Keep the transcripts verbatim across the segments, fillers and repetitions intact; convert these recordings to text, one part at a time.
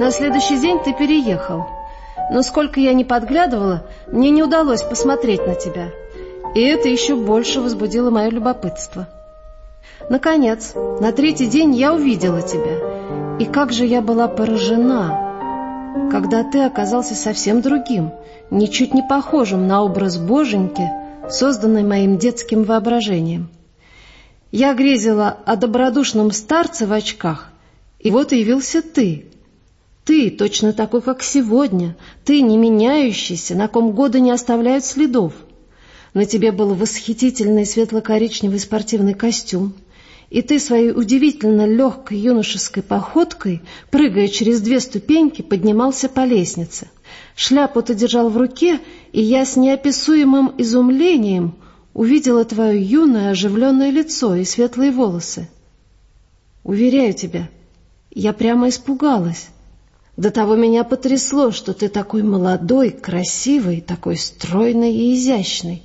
На следующий день ты переехал. Но сколько я ни подглядывала, мне не удалось посмотреть на тебя. И это еще больше возбудило мое любопытство. Наконец, на третий день я увидела тебя. И как же я была поражена, когда ты оказался совсем другим, ничуть не похожим на образ Боженьки, созданный моим детским воображением. Я грезила о добродушном старце в очках, и вот явился ты. Ты, точно такой, как сегодня, ты, не меняющийся, на ком годы не оставляют следов. На тебе был восхитительный светло-коричневый спортивный костюм, и ты своей удивительно легкой юношеской походкой, прыгая через две ступеньки, поднимался по лестнице. Шляпу ты держал в руке, и я с неописуемым изумлением увидела твое юное оживленное лицо и светлые волосы. Уверяю тебя, я прямо испугалась. До того меня потрясло, что ты такой молодой, красивый, такой стройный и изящный.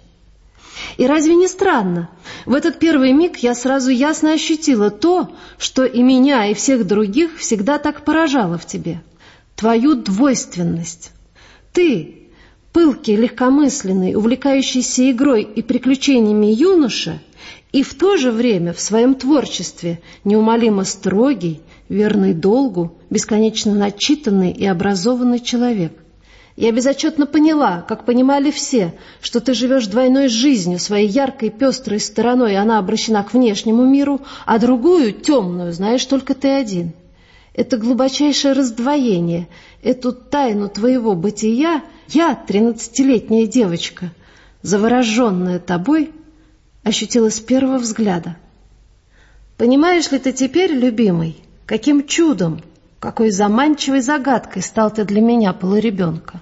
И разве не странно? В этот первый миг я сразу ясно ощутила то, что и меня, и всех других всегда так поражало в тебе. Твою двойственность. Ты, пылкий, легкомысленный, увлекающийся игрой и приключениями юноша, и в то же время в своем творчестве неумолимо строгий, верный долгу, бесконечно начитанный и образованный человек. Я безотчетно поняла, как понимали все, что ты живешь двойной жизнью, своей яркой, пестрой стороной она обращена к внешнему миру, а другую, темную, знаешь только ты один. Это глубочайшее раздвоение, эту тайну твоего бытия я, тринадцатилетняя девочка, завороженная тобой, ощутила с первого взгляда. Понимаешь ли ты теперь, любимый, каким чудом, какой заманчивой загадкой стал ты для меня, полуребенка?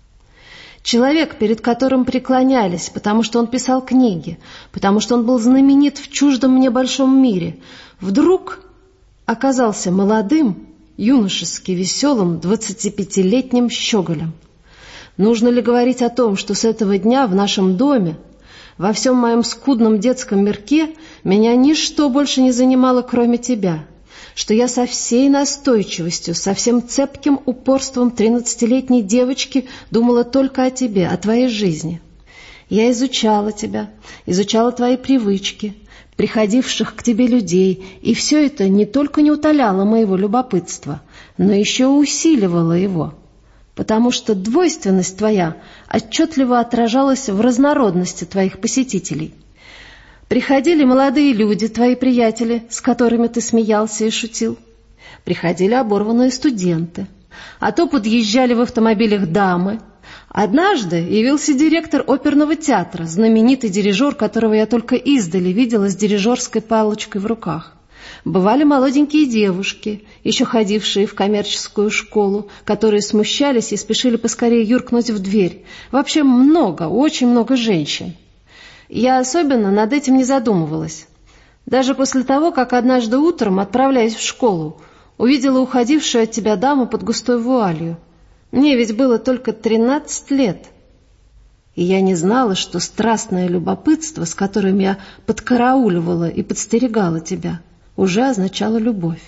Человек, перед которым преклонялись, потому что он писал книги, потому что он был знаменит в чуждом мне большом мире, вдруг оказался молодым, юношески веселым, двадцатипятилетним щеголем. Нужно ли говорить о том, что с этого дня в нашем доме, во всем моем скудном детском мирке, меня ничто больше не занимало, кроме тебя, что я со всей настойчивостью, со всем цепким упорством тринадцатилетней девочки думала только о тебе, о твоей жизни. Я изучала тебя, изучала твои привычки, приходивших к тебе людей, и все это не только не утоляло моего любопытства, но еще усиливало его, потому что двойственность твоя отчетливо отражалась в разнородности твоих посетителей. Приходили молодые люди, твои приятели, с которыми ты смеялся и шутил. Приходили оборванные студенты. А то подъезжали в автомобилях дамы. Однажды явился директор оперного театра, знаменитый дирижер, которого я только издали видела с дирижерской палочкой в руках. Бывали молоденькие девушки, еще ходившие в коммерческую школу, которые смущались и спешили поскорее юркнуть в дверь. Вообще много, очень много женщин. Я особенно над этим не задумывалась. Даже после того, как однажды утром, отправляясь в школу, увидела уходившую от тебя даму под густой вуалью. Мне ведь было только тринадцать лет. И я не знала, что страстное любопытство, с которым я подкарауливала и подстерегала тебя, уже означало любовь.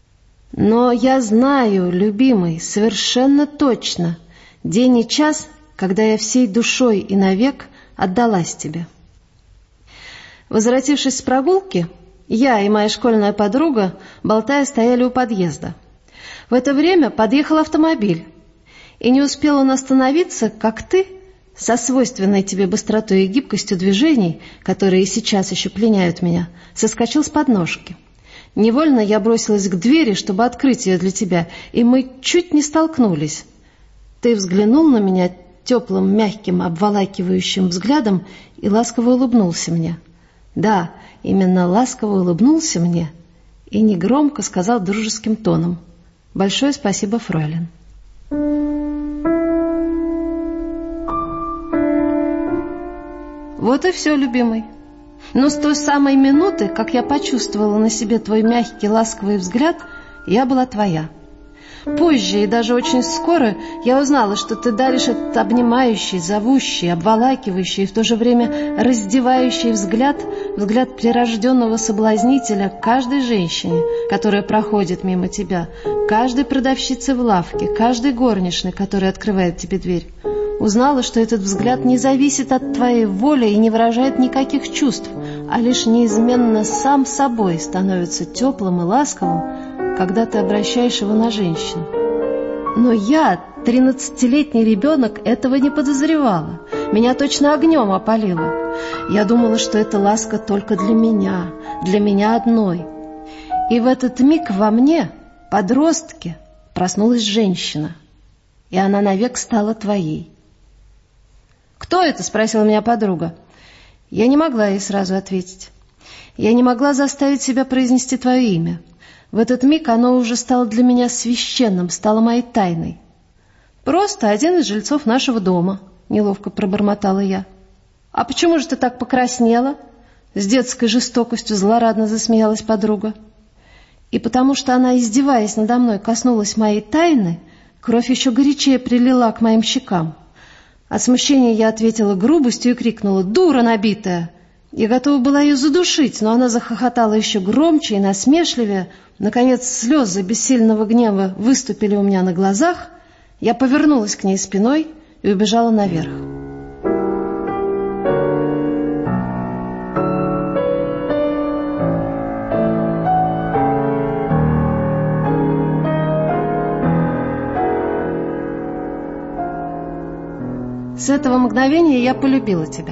Но я знаю, любимый, совершенно точно день и час, когда я всей душой и навек отдалась тебе. Возвратившись с прогулки, я и моя школьная подруга, болтая, стояли у подъезда. В это время подъехал автомобиль, и не успел он остановиться, как ты, со свойственной тебе быстротой и гибкостью движений, которые и сейчас еще пленяют меня, соскочил с подножки. Невольно я бросилась к двери, чтобы открыть ее для тебя, и мы чуть не столкнулись. Ты взглянул на меня теплым, мягким, обволакивающим взглядом и ласково улыбнулся мне. Да, именно ласково улыбнулся мне и негромко сказал дружеским тоном: «Большое спасибо, фройлен». Вот и все, любимый. Но с той самой минуты, как я почувствовала на себе твой мягкий, ласковый взгляд, я была твоя. Позже и даже очень скоро я узнала, что ты даришь этот обнимающий, зовущий, обволакивающий и в то же время раздевающий взгляд, взгляд прирожденного соблазнителя каждой женщине, которая проходит мимо тебя, каждой продавщице в лавке, каждой горничной, которая открывает тебе дверь. Узнала, что этот взгляд не зависит от твоей воли и не выражает никаких чувств, а лишь неизменно сам собой становится теплым и ласковым, когда ты обращаешь его на женщину. Но я, тринадцатилетний ребенок, этого не подозревала. Меня точно огнем опалило. Я думала, что эта ласка только для меня, для меня одной. И в этот миг во мне, подростке, проснулась женщина, и она навек стала твоей. «Кто это?» — спросила меня подруга. Я не могла ей сразу ответить. Я не могла заставить себя произнести твое имя. В этот миг оно уже стало для меня священным, стало моей тайной. «Просто один из жильцов нашего дома», — неловко пробормотала я. «А почему же ты так покраснела?» С детской жестокостью злорадно засмеялась подруга. И потому что она, издеваясь надо мной, коснулась моей тайны, кровь еще горячее прилила к моим щекам. От смущения я ответила грубостью и крикнула: «Дура набитая!» Я готова была ее задушить, но она захохотала еще громче и насмешливее. Наконец слезы бессильного гнева выступили у меня на глазах. Я повернулась к ней спиной и убежала наверх. С этого мгновения я полюбила тебя.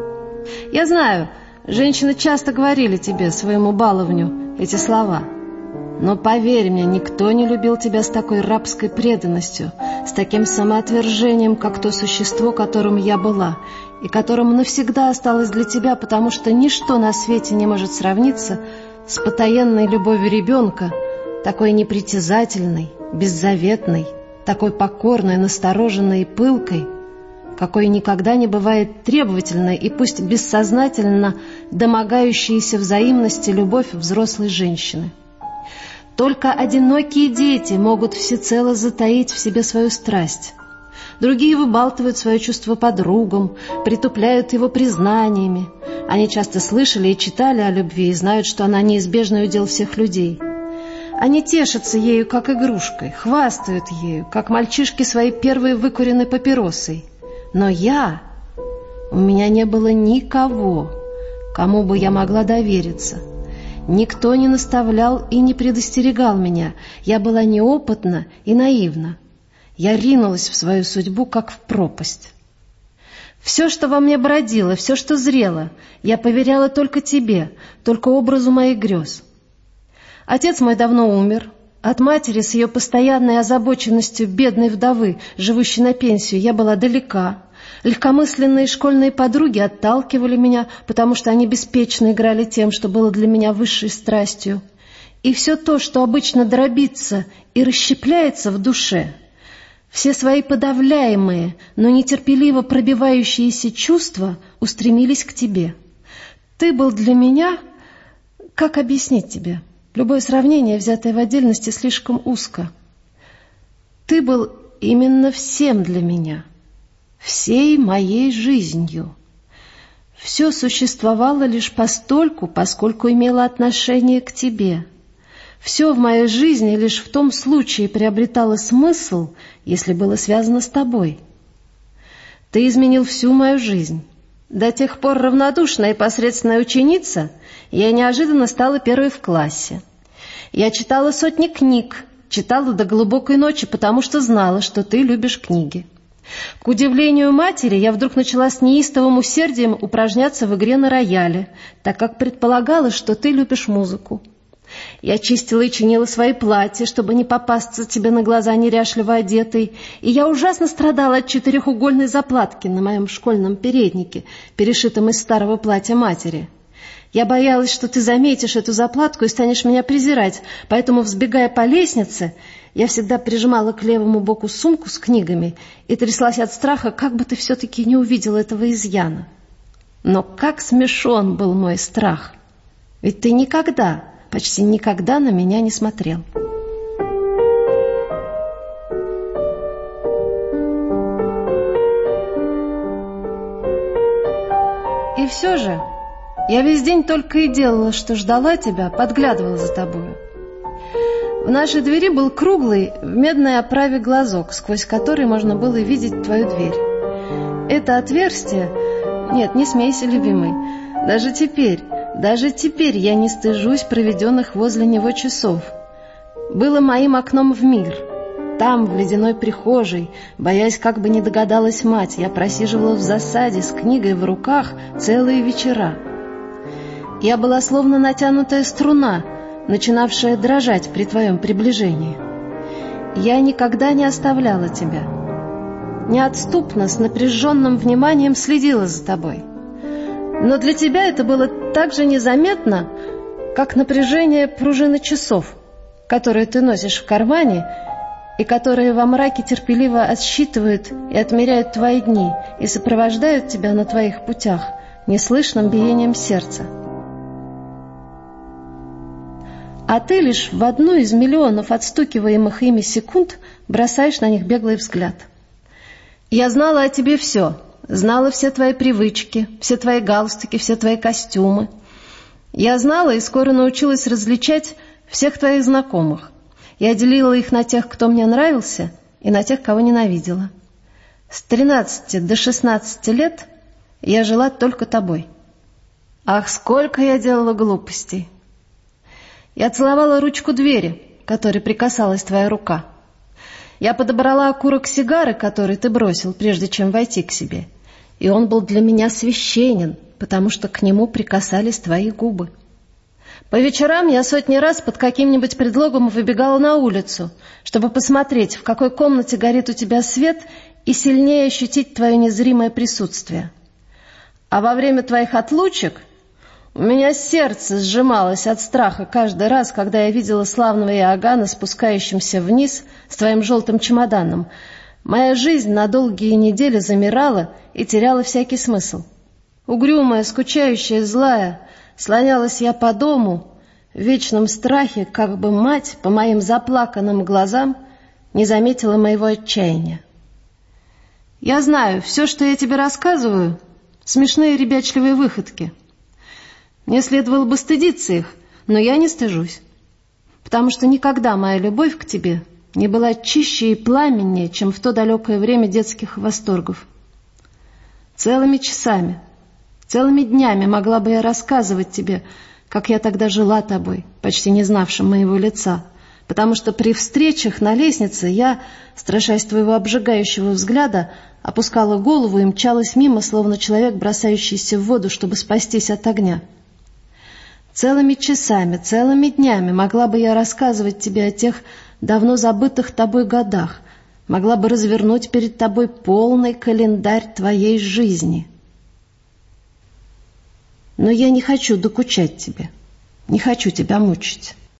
Я знаю, женщины часто говорили тебе, своему баловню, эти слова. Но поверь мне, никто не любил тебя с такой рабской преданностью, с таким самоотвержением, как то существо, которым я была, и которым навсегда осталось для тебя, потому что ничто на свете не может сравниться с потаенной любовью ребенка, такой непритязательной, беззаветной, такой покорной, настороженной и пылкой, какой никогда не бывает требовательной и пусть бессознательно домогающейся взаимности любовь взрослой женщины. Только одинокие дети могут всецело затаить в себе свою страсть. Другие выбалтывают свое чувство подругам, притупляют его признаниями. Они часто слышали и читали о любви и знают, что она неизбежный удел всех людей. Они тешатся ею, как игрушкой, хвастают ею, как мальчишки своей первой выкуренной папиросой. Но я... У меня не было никого, кому бы я могла довериться. Никто не наставлял и не предостерегал меня. Я была неопытна и наивна. Я ринулась в свою судьбу, как в пропасть. Все, что во мне бродило, все, что зрело, я поверяла только тебе, только образу моих грез. Отец мой давно умер. От матери с ее постоянной озабоченностью бедной вдовы, живущей на пенсию, я была далека. Легкомысленные школьные подруги отталкивали меня, потому что они беспечно играли тем, что было для меня высшей страстью. И все то, что обычно дробится и расщепляется в душе, все свои подавляемые, но нетерпеливо пробивающиеся чувства устремились к тебе. Ты был для меня... Как объяснить тебе? Любое сравнение, взятое в отдельности, слишком узко. Ты был именно всем для меня, всей моей жизнью. Все существовало лишь постольку, поскольку имело отношение к тебе. Все в моей жизни лишь в том случае приобретало смысл, если было связано с тобой. Ты изменил всю мою жизнь. До тех пор равнодушная и посредственная ученица, я неожиданно стала первой в классе. Я читала сотни книг, читала до глубокой ночи, потому что знала, что ты любишь книги. К удивлению матери, я вдруг начала с неистовым усердием упражняться в игре на рояле, так как предполагала, что ты любишь музыку. Я чистила и чинила свои платья, чтобы не попасться тебе на глаза неряшливо одетой, и я ужасно страдала от четырехугольной заплатки на моем школьном переднике, перешитом из старого платья матери. Я боялась, что ты заметишь эту заплатку и станешь меня презирать, поэтому, взбегая по лестнице, я всегда прижимала к левому боку сумку с книгами и тряслась от страха, как бы ты все-таки не увидел этого изъяна. Но как смешон был мой страх! Ведь ты никогда, почти никогда на меня не смотрел. все же, я весь день только и делала, что ждала тебя, подглядывала за тобою. В нашей двери был круглый, в медной оправе глазок, сквозь который можно было видеть твою дверь. Это отверстие... Нет, не смейся, любимый. Даже теперь, даже теперь я не стыжусь проведенных возле него часов. Было моим окном в мир. Там, в ледяной прихожей, боясь, как бы не догадалась мать, я просиживала в засаде с книгой в руках целые вечера. Я была словно натянутая струна, начинавшая дрожать при твоем приближении. Я никогда не оставляла тебя. Неотступно, с напряженным вниманием следила за тобой. Но для тебя это было так же незаметно, как напряжение пружины часов, которые ты носишь в кармане и которые во мраке терпеливо отсчитывают и отмеряют твои дни и сопровождают тебя на твоих путях неслышным биением сердца. А ты лишь в одну из миллионов отстукиваемых ими секунд бросаешь на них беглый взгляд. Я знала о тебе все, знала все твои привычки, все твои галстуки, все твои костюмы. Я знала и скоро научилась различать всех твоих знакомых. Я делила их на тех, кто мне нравился, и на тех, кого ненавидела. С тринадцати до шестнадцати лет я жила только тобой. Ах, сколько я делала глупостей! Я целовала ручку двери, к которой прикасалась твоя рука. Я подобрала окурок сигары, который ты бросил, прежде чем войти к себе. И он был для меня священен, потому что к нему прикасались твои губы. По вечерам я сотни раз под каким-нибудь предлогом выбегала на улицу, чтобы посмотреть, в какой комнате горит у тебя свет, и сильнее ощутить твое незримое присутствие. А во время твоих отлучек у меня сердце сжималось от страха каждый раз, когда я видела славного Иоганна, спускающимся вниз с твоим желтым чемоданом. Моя жизнь на долгие недели замирала и теряла всякий смысл. Угрюмая, скучающая, злая, слонялась я по дому в вечном страхе, как бы мать по моим заплаканным глазам не заметила моего отчаяния. Я знаю, все, что я тебе рассказываю, смешные ребячливые выходки. Мне следовало бы стыдиться их, но я не стыжусь, потому что никогда моя любовь к тебе не была чище и пламеннее, чем в то далекое время детских восторгов. Целыми часами, целыми днями могла бы я рассказывать тебе, как я тогда жила тобой, почти не знавшим моего лица, потому что при встречах на лестнице я, страшась твоего обжигающего взгляда, опускала голову и мчалась мимо, словно человек, бросающийся в воду, чтобы спастись от огня. Целыми часами, целыми днями могла бы я рассказывать тебе о тех давно забытых тобой годах, могла бы развернуть перед тобой полный календарь твоей жизни. Но я не хочу докучать тебе, не хочу тебя мучить.